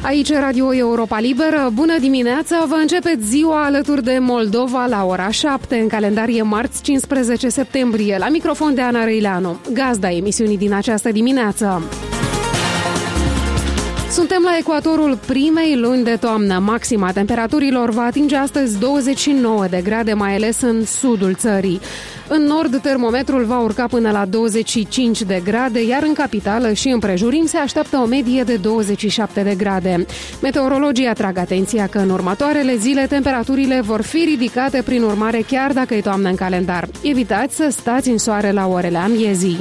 Aici Radio Europa Liberă. Bună dimineața! Vă începeți ziua alături de Moldova la ora 7, în calendar e marți 15 septembrie. La microfon de Ana Răileanu, gazda emisiunii din această dimineață. Suntem la ecuatorul primei luni de toamnă. Maxima temperaturilor va atinge astăzi 29 de grade, mai ales în sudul țării. În nord, termometrul va urca până la 25 de grade, iar în capitală și împrejurim se așteaptă o medie de 27 de grade. Meteorologii atrag atenția că în următoarele zile temperaturile vor fi ridicate, prin urmare, chiar dacă e toamnă în calendar. Evitați să stați în soare la orele amiezii.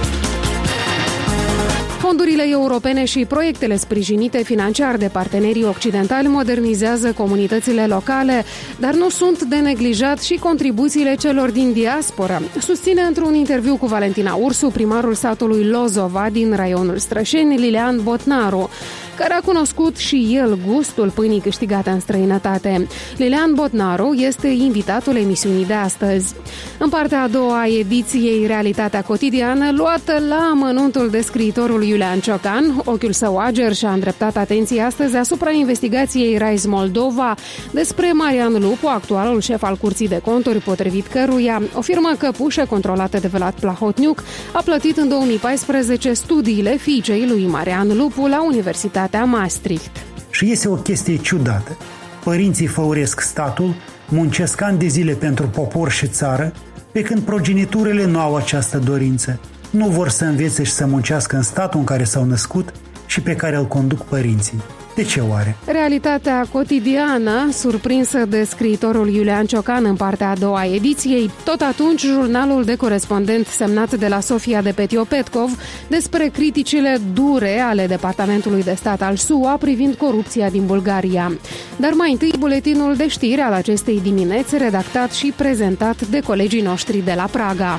Fondurile europene și proiectele sprijinite financiar de partenerii occidentali modernizează comunitățile locale, dar nu sunt de neglijat și contribuțiile celor din diasporă, susține într-un interviu cu Valentina Ursu primarul satului Lozova din raionul Strășeni, Lilian Botnaru, care a cunoscut și el gustul pâinii câștigate în străinătate. Lilian Botnaru este invitatul emisiunii de astăzi. În partea a doua a ediției Realitatea Cotidiană, luată la amănuntul de scriitorul Iulian Ciocan, ochiul său ager și-a îndreptat atenția astăzi asupra investigației Rise Moldova despre Marian Lupu, actualul șef al Curții de Conturi, potrivit căruia o firmă căpușă controlată de Vlad Plahotniuc a plătit în 2014 studiile fiicei lui Marian Lupu la Universitatea Maastricht. Și este o chestie ciudată. Părinții făuresc statul, muncesc ani de zile pentru popor și țară, pe când progeniturile nu au această dorință. Nu vor să învețe și să muncească în statul în care s-au născut și pe care îl conduc părinții. De ce oare? Realitatea cotidiană, surprinsă de scriitorul Iulian Ciocan în partea a doua a ediției, tot atunci jurnalul de corespondent semnat de la Sofia de Petio-Petkov despre criticile dure ale Departamentului de Stat al SUA privind corupția din Bulgaria. Dar mai întâi buletinul de știri al acestei dimineți, redactat și prezentat de colegii noștri de la Praga.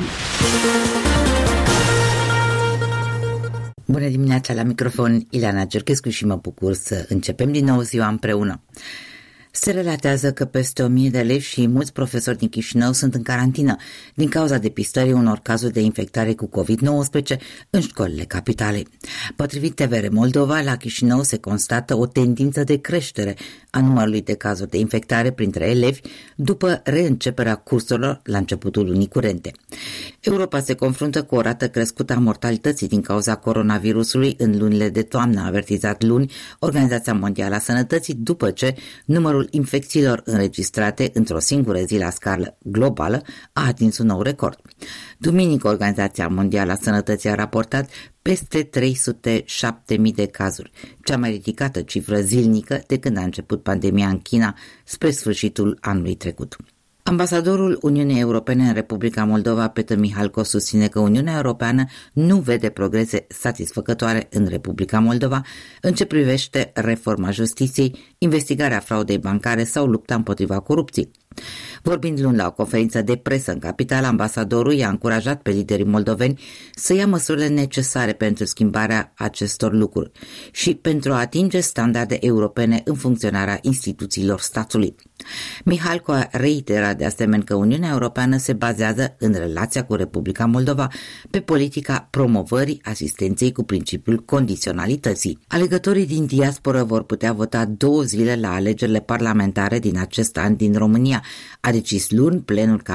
Bună dimineața, la microfon Ileana Cerchescu și mă bucur să începem din nou ziua împreună. Se relatează că peste 1000 de elevi și mulți profesori din Chișinău sunt în carantină din cauza depistării unor cazuri de infectare cu COVID-19 în școlile capitalei. Potrivit TVR Moldova, la Chișinău se constată o tendință de creștere a numărului de cazuri de infectare printre elevi după reînceperea cursurilor la începutul lunii curente. Europa se confruntă cu o rată crescută a mortalității din cauza coronavirusului în lunile de toamnă, a avertizat luni Organizația Mondială a Sănătății, după ce numărul infecțiilor înregistrate într-o singură zi la scară globală a atins un nou record. Duminică, Organizația Mondială a Sănătății a raportat peste 307.000 de cazuri, cea mai ridicată cifră zilnică de când a început pandemia în China spre sfârșitul anului trecut. Ambasadorul Uniunii Europene în Republica Moldova, Petr Mihalko, susține că Uniunea Europeană nu vede progrese satisfăcătoare în Republica Moldova în ce privește reforma justiției, investigarea fraudei bancare sau lupta împotriva corupției. Vorbind luni la o conferință de presă în capitală, ambasadorul i-a încurajat pe liderii moldoveni să ia măsurile necesare pentru schimbarea acestor lucruri și pentru a atinge standarde europene în funcționarea instituțiilor statului. Mihalko a reiterat de asemenea că Uniunea Europeană se bazează în relația cu Republica Moldova pe politica promovării asistenței cu principiul condiționalității. Alegătorii din diasporă vor putea vota 2 zile la alegerile parlamentare din acest an din România, a decis luni plenul